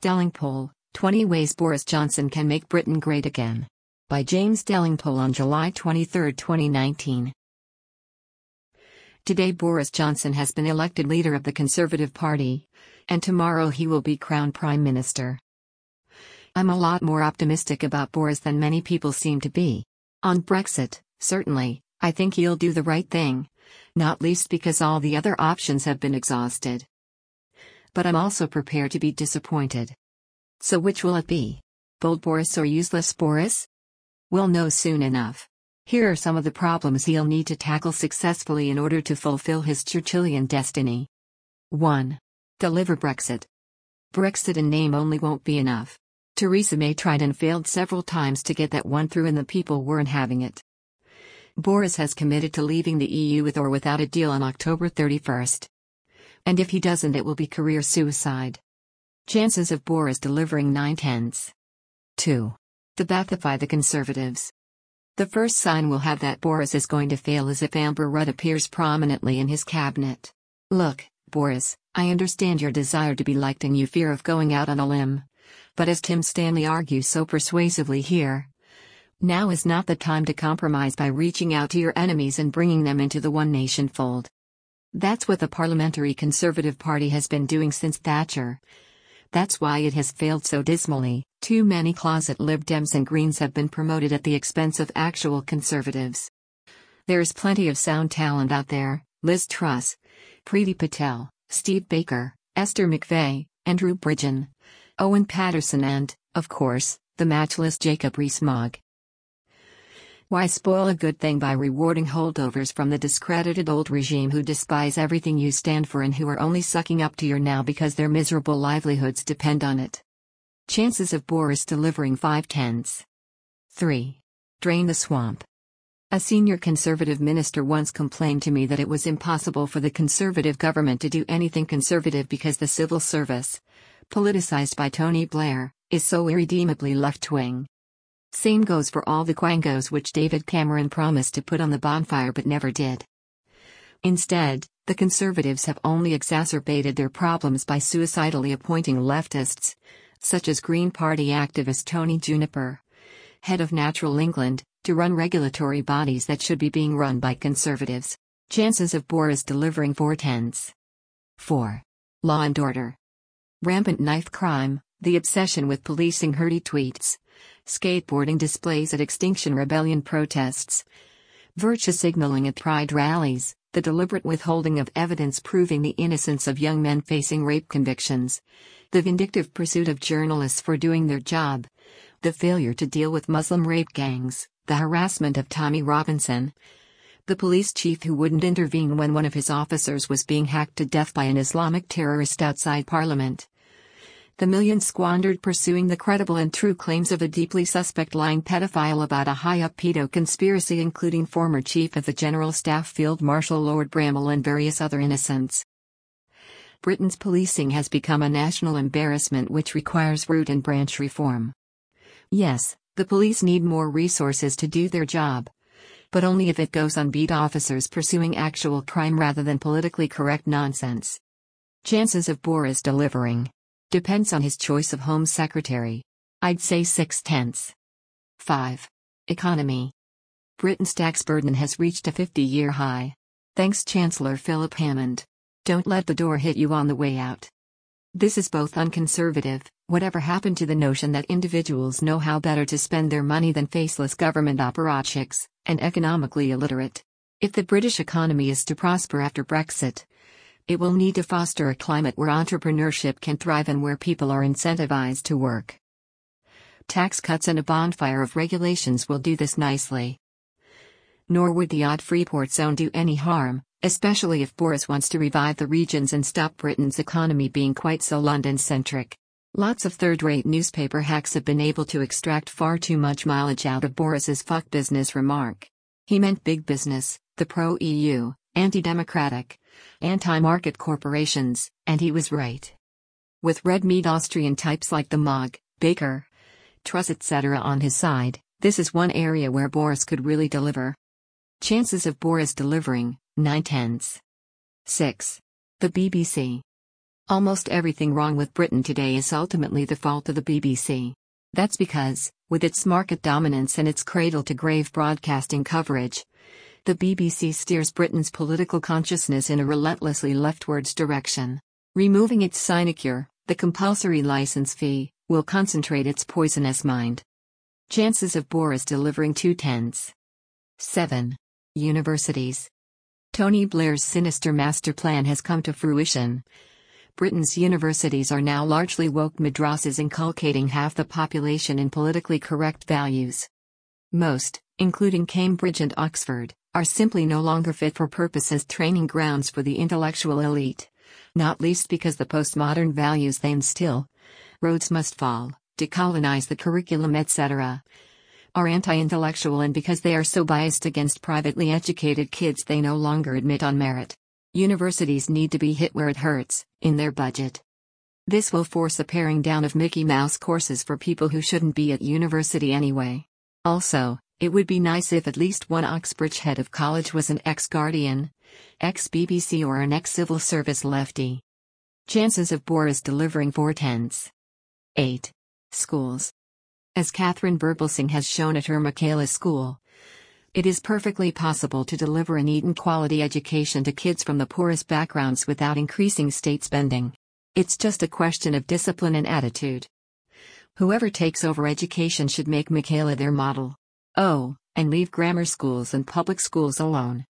Delingpole, 20 Ways Boris Johnson Can Make Britain Great Again. By James Delingpole on July 23, 2019. Today Boris Johnson has been elected leader of the Conservative Party, and tomorrow he will be crowned Prime Minister. I'm a lot more optimistic about Boris than many people seem to be. On Brexit, certainly, I think he'll do the right thing, not least because all the other options have been exhausted. But I'm also prepared to be disappointed. So which will it be? Bold Boris or useless Boris? We'll know soon enough. Here are some of the problems he'll need to tackle successfully in order to fulfill his Churchillian destiny. 1. Deliver Brexit. Brexit in name only won't be enough. Theresa May tried and failed several times to get that one through, and the people weren't having it. Boris has committed to leaving the EU with or without a deal on October 31st. And if he doesn't, it will be career suicide. Chances of Boris delivering 9/10. 2. Debathify the Conservatives. The first sign we'll have that Boris is going to fail is if Amber Rudd appears prominently in his cabinet. Look, Boris, I understand your desire to be liked and your fear of going out on a limb. But as Tim Stanley argues so persuasively here, now is not the time to compromise by reaching out to your enemies and bringing them into the One Nation fold. That's what the Parliamentary Conservative Party has been doing since Thatcher. That's why it has failed so dismally. Too many closet Lib Dems and Greens have been promoted at the expense of actual Conservatives. There is plenty of sound talent out there: Liz Truss, Priti Patel, Steve Baker, Esther McVey, Andrew Bridgen, Owen Paterson and, of course, the matchless Jacob Rees-Mogg. Why spoil a good thing by rewarding holdovers from the discredited old regime who despise everything you stand for and who are only sucking up to your now because their miserable livelihoods depend on it? Chances of Boris delivering 5/10. 3. Drain the swamp. A senior Conservative minister once complained to me that it was impossible for the Conservative government to do anything conservative because the civil service, politicized by Tony Blair, is so irredeemably left-wing. Same goes for all the quangos which David Cameron promised to put on the bonfire but never did. Instead, the Conservatives have only exacerbated their problems by suicidally appointing leftists, such as Green Party activist Tony Juniper, head of Natural England, to run regulatory bodies that should be being run by Conservatives. Chances of Boris delivering 4/10. 4. Law and order. Rampant knife crime, the obsession with policing hurty tweets, skateboarding displays at Extinction Rebellion protests, virtue signaling at Pride rallies, the deliberate withholding of evidence proving the innocence of young men facing rape convictions, the vindictive pursuit of journalists for doing their job, the failure to deal with Muslim rape gangs, the harassment of Tommy Robinson, the police chief who wouldn't intervene when one of his officers was being hacked to death by an Islamic terrorist outside Parliament, the millions squandered pursuing the credible and true claims of a deeply suspect lying pedophile about a high-up pedo conspiracy including former Chief of the General Staff Field Marshal Lord Bramall and various other innocents. Britain's policing has become a national embarrassment which requires root and branch reform. Yes, the police need more resources to do their job, but only if it goes on beat officers pursuing actual crime rather than politically correct nonsense. Chances of Boris delivering. Depends on his choice of Home Secretary. I'd say 6/10. 5. Economy. Britain's tax burden has reached a 50-year high. Thanks Chancellor Philip Hammond. Don't let the door hit you on the way out. This is both unconservative, whatever happened to the notion that individuals know how better to spend their money than faceless government apparatchiks, and economically illiterate. If the British economy is to prosper after Brexit, it will need to foster a climate where entrepreneurship can thrive and where people are incentivized to work. Tax cuts and a bonfire of regulations will do this nicely. Nor would the odd Freeport zone do any harm, especially if Boris wants to revive the regions and stop Britain's economy being quite so London-centric. Lots of third-rate newspaper hacks have been able to extract far too much mileage out of Boris's fuck business remark. He meant big business, the pro-EU, anti-democratic, anti-market corporations, and he was right. With red meat Austrian types like the Mogg, Baker, Truss etc. on his side, this is one area where Boris could really deliver. Chances of Boris delivering, 9/10. 6. The BBC. Almost everything wrong with Britain today is ultimately the fault of the BBC. That's because, with its market dominance and its cradle-to-grave broadcasting coverage, the BBC steers Britain's political consciousness in a relentlessly leftwards direction. Removing its sinecure, the compulsory license fee, will concentrate its poisonous mind. Chances of Boris delivering 2/10. 7. Universities. Tony Blair's sinister master plan has come to fruition. Britain's universities are now largely woke madrasas inculcating half the population in politically correct values. Most, including Cambridge and Oxford, are simply no longer fit for purpose as training grounds for the intellectual elite, not least because the postmodern values they instill, Rhodes must fall, decolonize the curriculum etc., are anti-intellectual, and because they are so biased against privately educated kids they no longer admit on merit. Universities need to be hit where it hurts, in their budget. This will force a paring down of Mickey Mouse courses for people who shouldn't be at university anyway. Also, it would be nice if at least one Oxbridge head of college was an ex-Guardian, ex-BBC or an ex-civil service lefty. Chances of Boris delivering 4/10. 8. Schools. As Catherine Birbalsingh has shown at her Michaela School, it is perfectly possible to deliver an Eton-quality education to kids from the poorest backgrounds without increasing state spending. It's just a question of discipline and attitude. Whoever takes over education should make Michaela their model. Oh, and leave grammar schools and public schools alone.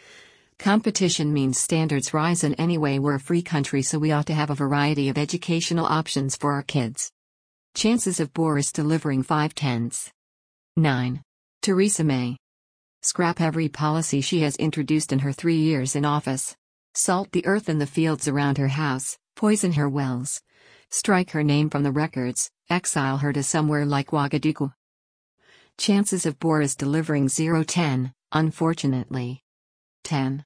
Competition means standards rise, and anyway we're a free country, so we ought to have a variety of educational options for our kids. Chances of Boris delivering 5/10. 9. Theresa May. Scrap every policy she has introduced in her 3 years in office. Salt the earth in the fields around her house, poison her wells. Strike her name from the records, exile her to somewhere like Ouagadougou. Chances of Boris delivering 0/10, unfortunately. 10.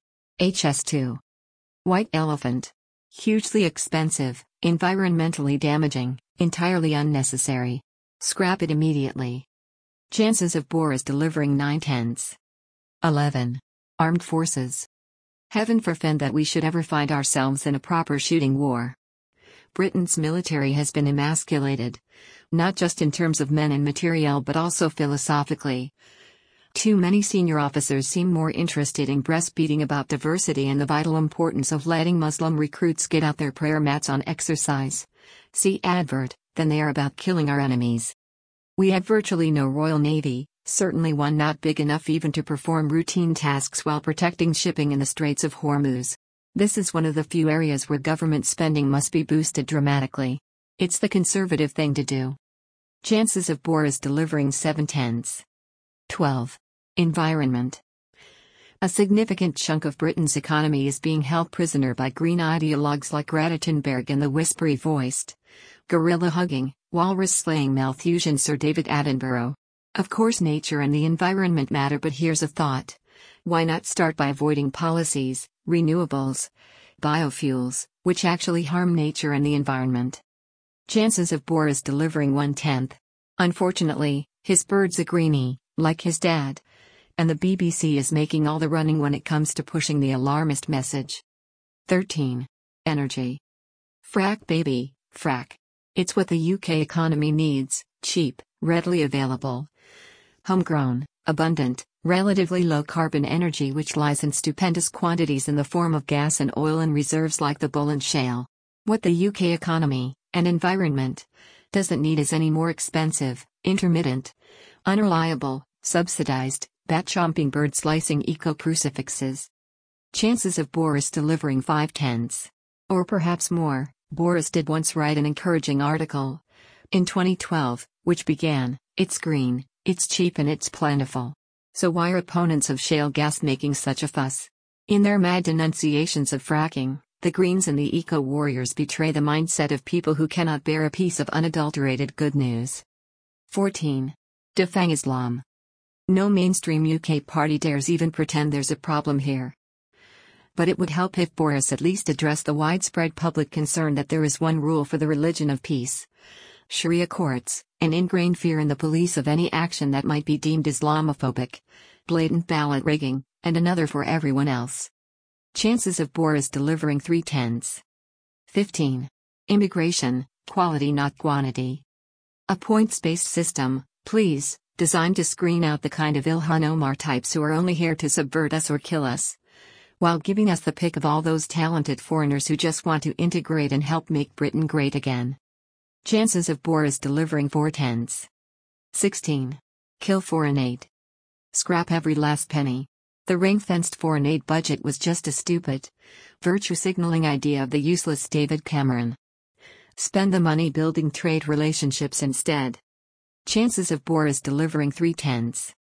HS2. White elephant. Hugely expensive, environmentally damaging, entirely unnecessary. Scrap it immediately. Chances of Boris delivering 9/10. 11. Armed forces. Heaven forfend that we should ever find ourselves in a proper shooting war. Britain's military has been emasculated, not just in terms of men and materiel but also philosophically. Too many senior officers seem more interested in breastfeeding about diversity and the vital importance of letting Muslim recruits get out their prayer mats on exercise. See advert, than they are about killing our enemies. We have virtually no Royal Navy, certainly one not big enough even to perform routine tasks while protecting shipping in the Straits of Hormuz. This is one of the few areas where government spending must be boosted dramatically. It's the conservative thing to do. Chances of Boris delivering 7/10. 12. Environment. A significant chunk of Britain's economy is being held prisoner by green ideologues like Greta Thunberg and the whispery-voiced, gorilla-hugging, walrus-slaying Malthusian Sir David Attenborough. Of course nature and the environment matter, but here's a thought. Why not start by avoiding policies, renewables, biofuels, which actually harm nature and the environment? Chances of Boris delivering 1/10. Unfortunately, his bird's a greenie, like his dad. And the BBC is making all the running when it comes to pushing the alarmist message. 13. Energy. Frack baby, frack. It's what the UK economy needs: cheap, readily available, homegrown, abundant, relatively low-carbon energy which lies in stupendous quantities in the form of gas and oil and reserves like the Bullin Shale. What the UK economy, and environment, doesn't need is any more expensive, intermittent, unreliable, subsidized, bat-chomping bird-slicing eco-crucifixes. Chances of Boris delivering 5/10. Or perhaps more. Boris did once write an encouraging article in 2012, which began, "It's green, it's cheap and it's plentiful. So why are opponents of shale gas making such a fuss?" In their mad denunciations of fracking, the Greens and the eco-warriors betray the mindset of people who cannot bear a piece of unadulterated good news. 14. Defang Islam. No mainstream UK party dares even pretend there's a problem here. But it would help if Boris at least addressed the widespread public concern that there is one rule for the religion of peace: Sharia courts, an ingrained fear in the police of any action that might be deemed Islamophobic, blatant ballot rigging, and another for everyone else. Chances of Boris delivering 3/10. 15. Immigration, quality not quantity. A points-based system, please, designed to screen out the kind of Ilhan Omar types who are only here to subvert us or kill us, while giving us the pick of all those talented foreigners who just want to integrate and help make Britain great again. Chances of Boris delivering 4/10. 16. Kill foreign aid. Scrap every last penny. The ring-fenced foreign aid budget was just a stupid, virtue-signaling idea of the useless David Cameron. Spend the money building trade relationships instead. Chances of Boris delivering 3/10.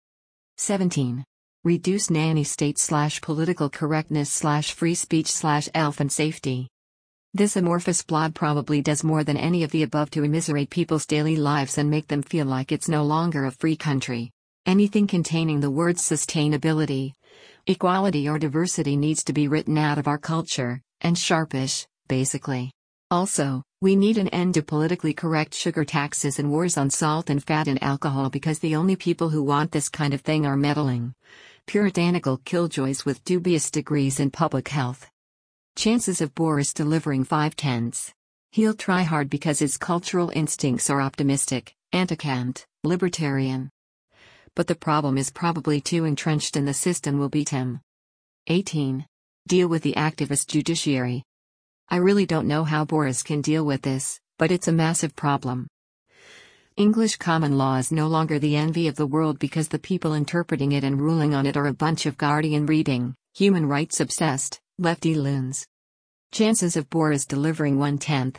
17. Reduce nanny state/political correctness/free speech/health and safety. This amorphous blob probably does more than any of the above to immiserate people's daily lives and make them feel like it's no longer a free country. Anything containing the words sustainability, equality or diversity needs to be written out of our culture, and sharpish, basically. Also, we need an end to politically correct sugar taxes and wars on salt and fat and alcohol because the only people who want this kind of thing are meddling, puritanical killjoys with dubious degrees in public health. Chances of Boris delivering 5/10. He'll try hard because his cultural instincts are optimistic, anti-Kant, libertarian. But the problem is probably too entrenched and the system will beat him. 18. Deal with the activist judiciary. I really don't know how Boris can deal with this, but it's a massive problem. English common law is no longer the envy of the world because the people interpreting it and ruling on it are a bunch of Guardian reading, human rights obsessed, lefty loons. Chances of Boris delivering 1/10.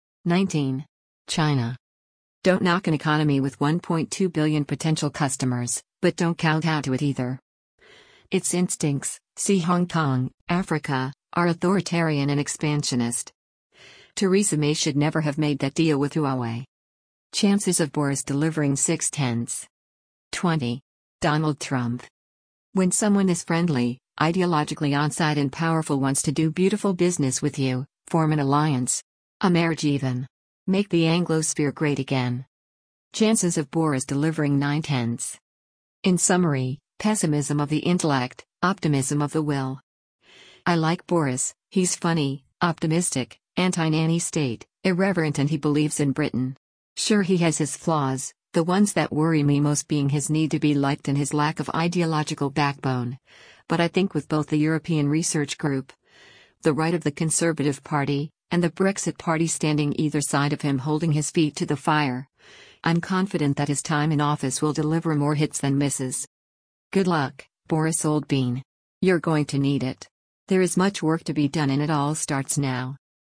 19. China. Don't knock an economy with 1.2 billion potential customers, but don't kowtow to it either. Its instincts, see Hong Kong, Africa, are authoritarian and expansionist. Theresa May should never have made that deal with Huawei. Chances of Boris delivering 6/10. 20. Donald Trump. When someone is friendly, ideologically onside and powerful wants to do beautiful business with you, form an alliance. A marriage even. Make the Anglosphere great again. Chances of Boris delivering 9/10. In summary, pessimism of the intellect, optimism of the will. I like Boris, he's funny, optimistic, anti-nanny state, irreverent and he believes in Britain. Sure he has his flaws, the ones that worry me most being his need to be liked and his lack of ideological backbone. But I think with both the European Research Group, the right of the Conservative Party, and the Brexit Party standing either side of him holding his feet to the fire, I'm confident that his time in office will deliver more hits than misses. Good luck, Boris Old Bean. You're going to need it. There is much work to be done and it all starts now.